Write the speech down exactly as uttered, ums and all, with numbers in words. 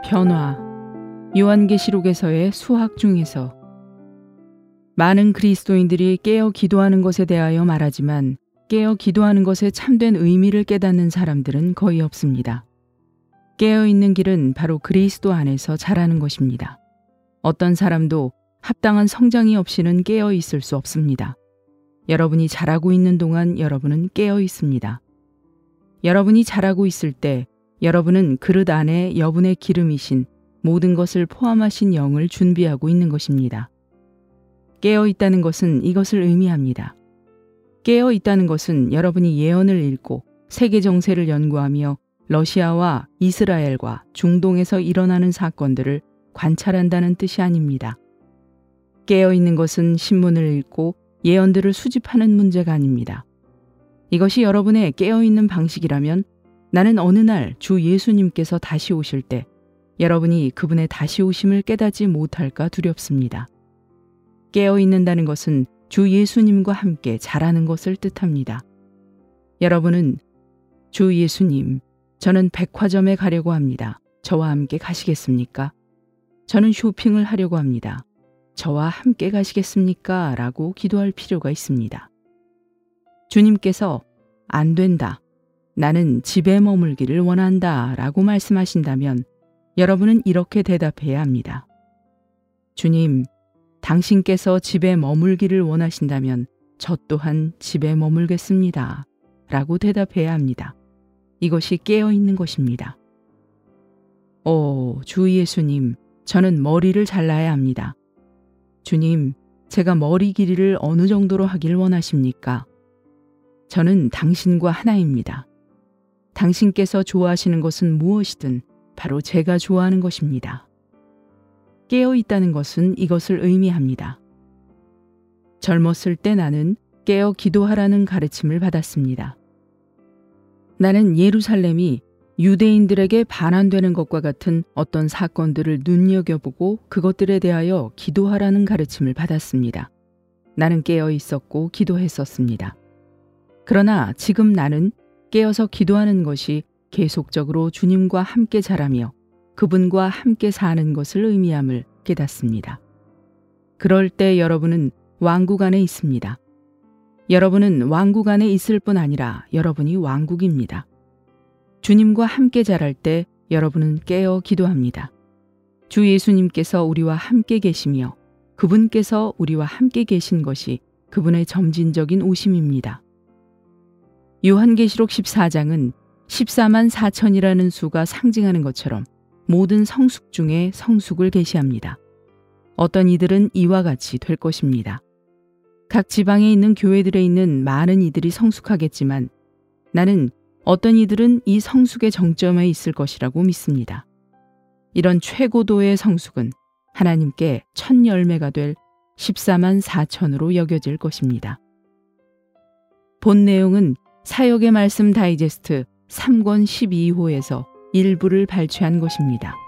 변화. 요한계시록에서의 수학 중에서 많은 그리스도인들이 깨어 기도하는 것에 대하여 말하지만 깨어 기도하는 것의 참된 의미를 깨닫는 사람들은 거의 없습니다. 깨어 있는 길은 바로 그리스도 안에서 자라는 것입니다. 어떤 사람도 합당한 성장이 없이는 깨어 있을 수 없습니다. 여러분이 자라고 있는 동안 여러분은 깨어 있습니다. 여러분이 자라고 있을 때 여러분은 그릇 안에 여분의 기름이신 모든 것을 포함하신 영을 준비하고 있는 것입니다. 깨어 있다는 것은 이것을 의미합니다. 깨어 있다는 것은 여러분이 예언을 읽고 세계 정세를 연구하며 러시아와 이스라엘과 중동에서 일어나는 사건들을 관찰한다는 뜻이 아닙니다. 깨어 있는 것은 신문을 읽고 예언들을 수집하는 문제가 아닙니다. 이것이 여러분의 깨어 있는 방식이라면 나는 어느 날 주 예수님께서 다시 오실 때 여러분이 그분의 다시 오심을 깨닫지 못할까 두렵습니다. 깨어 있는다는 것은 주 예수님과 함께 자라는 것을 뜻합니다. 여러분은 주 예수님, 저는 백화점에 가려고 합니다. 저와 함께 가시겠습니까? 저는 쇼핑을 하려고 합니다. 저와 함께 가시겠습니까? 라고 기도할 필요가 있습니다. 주님께서 안 된다. 나는 집에 머물기를 원한다. 라고 말씀하신다면 여러분은 이렇게 대답해야 합니다. 주님, 당신께서 집에 머물기를 원하신다면 저 또한 집에 머물겠습니다. 라고 대답해야 합니다. 이것이 깨어 있는 것입니다. 오, 주 예수님, 저는 머리를 잘라야 합니다. 주님, 제가 머리 길이를 어느 정도로 하길 원하십니까? 저는 당신과 하나입니다. 당신께서 좋아하시는 것은 무엇이든 바로 제가 좋아하는 것입니다. 깨어 있다는 것은 이것을 의미합니다. 젊었을 때 나는 깨어 기도하라는 가르침을 받았습니다. 나는 예루살렘이 유대인들에게 반환되는 것과 같은 어떤 사건들을 눈여겨보고 그것들에 대하여 기도하라는 가르침을 받았습니다. 나는 깨어 있었고 기도했었습니다. 그러나 지금 나는 깨어서 기도하는 것이 계속적으로 주님과 함께 자라며 그분과 함께 사는 것을 의미함을 깨닫습니다. 그럴 때 여러분은 왕국 안에 있습니다. 여러분은 왕국 안에 있을 뿐 아니라 여러분이 왕국입니다. 주님과 함께 자랄 때 여러분은 깨어 기도합니다. 주 예수님께서 우리와 함께 계시며 그분께서 우리와 함께 계신 것이 그분의 점진적인 오심입니다. 요한계시록 십사 장은 십사만 사천이라는 수가 상징하는 것처럼 모든 성숙 중에 성숙을 계시합니다. 어떤 이들은 이와 같이 될 것입니다. 각 지방에 있는 교회들에 있는 많은 이들이 성숙하겠지만 나는 어떤 이들은 이 성숙의 정점에 있을 것이라고 믿습니다. 이런 최고도의 성숙은 하나님께 첫 열매가 될 십사만 사천으로 여겨질 것입니다. 본 내용은 사역의 말씀 다이제스트 삼 권 십이 호에서 일부를 발췌한 것입니다.